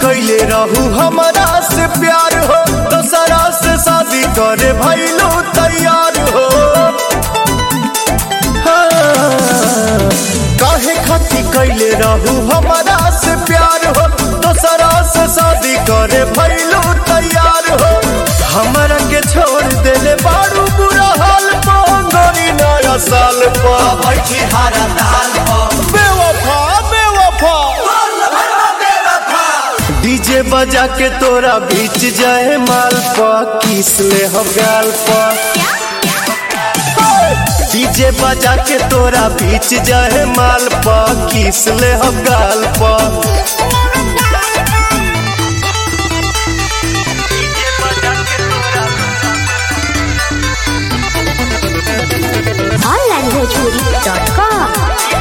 कैले रहू हमारा से प्यार हो, दोसरा से शादी करे भइलो तैयार हो। काहे खाती कैले रहू हमारा से प्यार हो, दोसरा से शादी करे भइलो तैयार हो। हमारा के छोड़ देले बारू बुरा हाल पांगरी नया साल पा बैठी हारा ताल बेवफा बेवफा डीजे बजा के तोरा बीच जाए माल पा किस ले हम गाल पा। डीजे बजा के तोरा बीच जाए माल पा किस ले हम गाल पा। onlinebhojpuri.com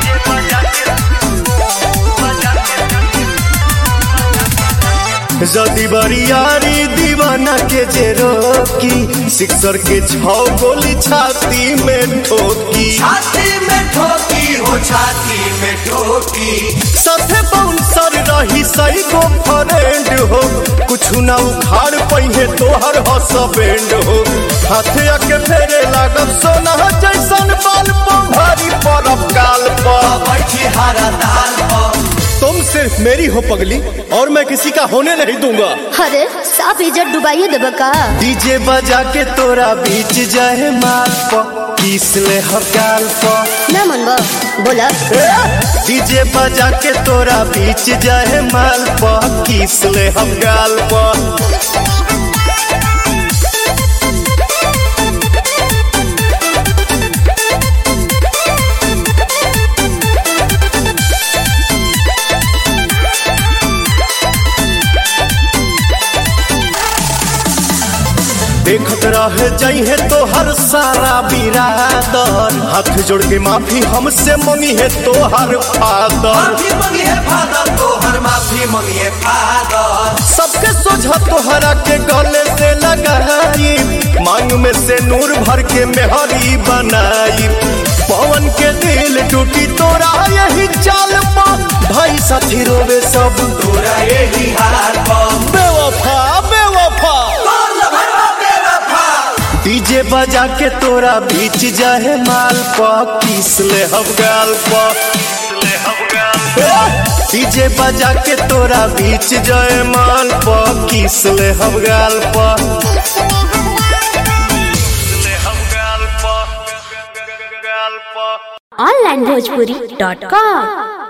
जदी बरियारी दीवाना के जे रोकी, सिक्सर के 6 गोली छाती में ठोकी। छाती में ठोकी हो छाती में ठोकी। साथे बाउंसर रही सही गो फ्रेंड हो, कुछ ना उखाड़ पहिए तोहर हसबैंड हो। हाथे आके फेरे लागब सोना जैसन बाल पा भारी परब काल पा बैठी हारा ताल तुम सिर्फ मेरी हो पगली और मैं किसी का होने नहीं दूंगा। अरे साफ इज्जत डुबाइए देबा का। डीजे बजा के तोरा बीच जाए माल पा किस ले हम गाल पा। ना मनबा बोला डीजे बजा के तोरा बीच जाए माल पा किस ले हम गाल पा। देखत रह जाइए तो हर सारा बिरादर, हाथ जोड़ के माफी हमसे मंगी है तो हर फादर। माफी मंगी है फादर तोहर माफी मंगी है फादर। सबके सोझा तोहरा के गले से लगाई, मांग में से नूर भर के मेहरी बनाई। पवन के दिल टूटी तोरा यही चाल पा, भाई साथी रोवे सब तोरा यही हाल बेवफा बेवफा। डीजे बजा के तोरा बीच जाए माल पा किस ले हम गाल पा। डीजे बजा के तोरा बीच जाए माल पा किस ले हम गाल पा। onlinebhojpuri.com